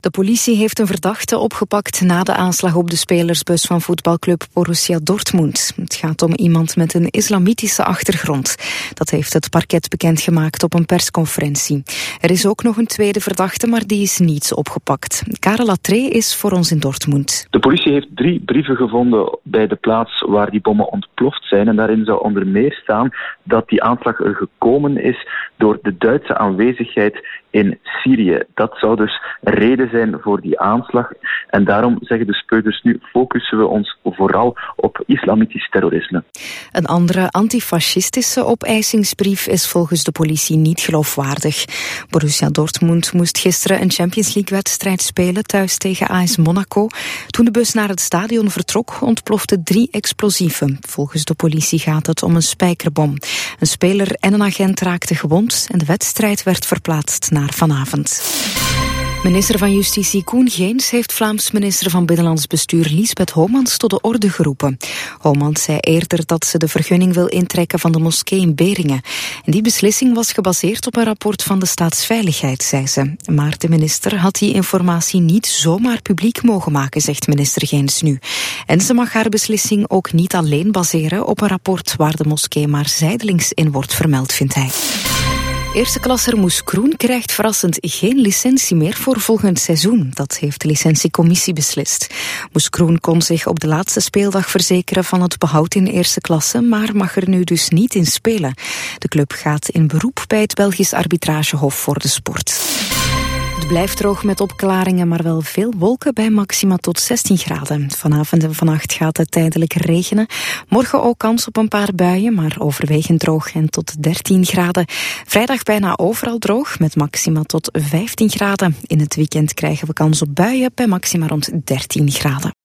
De politie heeft een verdachte opgepakt na de aanslag op de spelersbus van voetbalclub Borussia Dortmund. Het gaat om iemand met een islamitische achtergrond. Dat heeft het parket bekendgemaakt op een persconferentie. Er is ook nog een tweede verdachte, maar die is niet opgepakt. Karel Latré is voor ons in Dortmund. De politie heeft 3 brieven gevonden bij de plaats waar die bommen ontploft zijn. En daarin zou onder meer staan dat die aanslag er gekomen is door de Duitse aanwezigheid in Syrië. Dat zou dus reden zijn voor die aanslag. En daarom zeggen de speurders nu focussen we ons vooral op islamitisch terrorisme. Een andere antifascistische opeisingsbrief is volgens de politie niet geloofwaardig. Borussia Dortmund moest gisteren een Champions League-wedstrijd spelen thuis tegen AS Monaco. Toen de bus naar het stadion vertrok, ontploften 3 explosieven. Volgens de politie gaat het om een spijkerbom. Een speler en een agent raakten gewond en de wedstrijd werd verplaatst naar vanavond. Minister van Justitie Koen Geens heeft Vlaams minister van Binnenlands Bestuur Liesbeth Homans tot de orde geroepen. Homans zei eerder dat ze de vergunning wil intrekken van de moskee in Beringen. En die beslissing was gebaseerd op een rapport van de Staatsveiligheid, zei ze. Maar de minister had die informatie niet zomaar publiek mogen maken, zegt minister Geens nu. En ze mag haar beslissing ook niet alleen baseren op een rapport waar de moskee maar zijdelings in wordt vermeld, vindt hij. Eerste klasser Moes Kroen krijgt verrassend geen licentie meer voor volgend seizoen. Dat heeft de licentiecommissie beslist. Moes Kroen kon zich op de laatste speeldag verzekeren van het behoud in eerste klasse, maar mag er nu dus niet in spelen. De club gaat in beroep bij het Belgisch Arbitragehof voor de Sport. Het blijft droog met opklaringen, maar wel veel wolken bij maxima tot 16 graden. Vanavond en vannacht gaat het tijdelijk regenen. Morgen ook kans op een paar buien, maar overwegend droog en tot 13 graden. Vrijdag bijna overal droog, met maxima tot 15 graden. In het weekend krijgen we kans op buien bij maxima rond 13 graden.